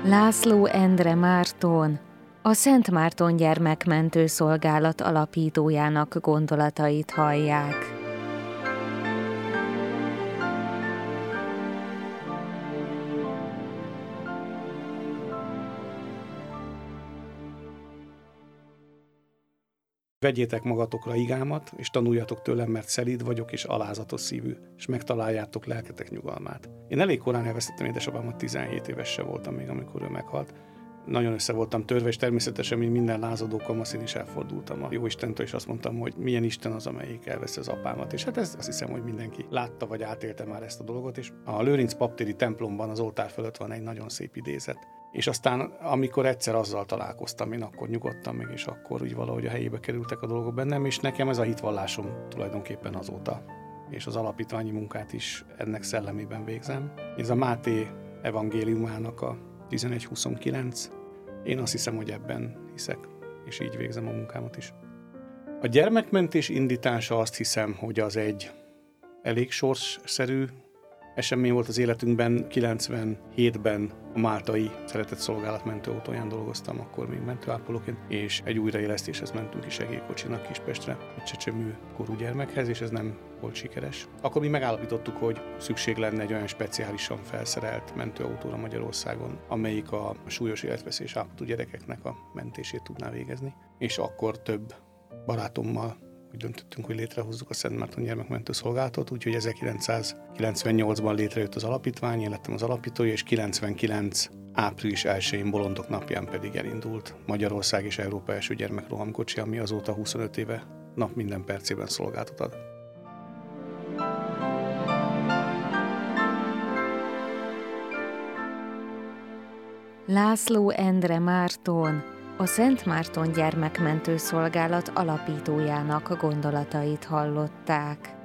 László Endre Márton, a Szent Márton Gyermekmentő Szolgálat alapítójának gondolatait hallják. Vegyétek magatokra igámat, és tanuljatok tőlem, mert szelíd vagyok, és alázatos szívű, és megtaláljátok lelketek nyugalmát. Én elég korán elvesztettem édesapámat, 17 éves se voltam még, amikor ő meghalt. Nagyon össze voltam törve, és természetesen, mint minden lázadó kamasz, én is elfordultam a Jóistentől, és azt mondtam, hogy milyen Isten az, amelyik elveszi az apámat. És hát ezt azt hiszem, hogy mindenki látta, vagy átélte már ezt a dolgot, és a Lőrinc paptéri templomban az oltár fölött van egy nagyon szép idézet. És aztán, amikor egyszer azzal találkoztam, én akkor nyugodtam meg, és akkor úgy valahogy a helyébe kerültek a dolgok bennem, és nekem ez a hitvallásom tulajdonképpen azóta. És az alapítványi munkát is ennek szellemében végzem. Ez a Máté evangéliumának a 11-29. Én azt hiszem, hogy ebben hiszek, és így végzem a munkámat is. A gyermekmentés indítása, azt hiszem, hogy az egy elég sorsszerű esemény volt az életünkben. 97-ben a Máltai Szeretett Szolgálat mentőautóján dolgoztam, akkor még mentőápolóként, és egy újraélesztéshez mentünk is segélykocsinak Kispestre, egy csecsemő korú gyermekhez, és ez nem volt sikeres. Akkor mi megállapítottuk, hogy szükség lenne egy olyan speciálisan felszerelt mentőautóra Magyarországon, amelyik a súlyos életveszélyes állapotú gyerekeknek a mentését tudná végezni. És akkor több barátommal úgy döntöttünk, hogy létrehozzuk a Szent Márton Gyermekmentő Szolgálatot, úgyhogy 1998-ban létrejött az alapítvány, én lettem az alapítója, és 99. április 1-én Bolondok napján pedig elindult Magyarország és Európa első gyermekrohamkocsi, ami azóta 25 éve nap minden percében szolgáltat ad. László Endre Márton, a Szent Márton Gyermekmentő Szolgálat alapítójának gondolatait hallották.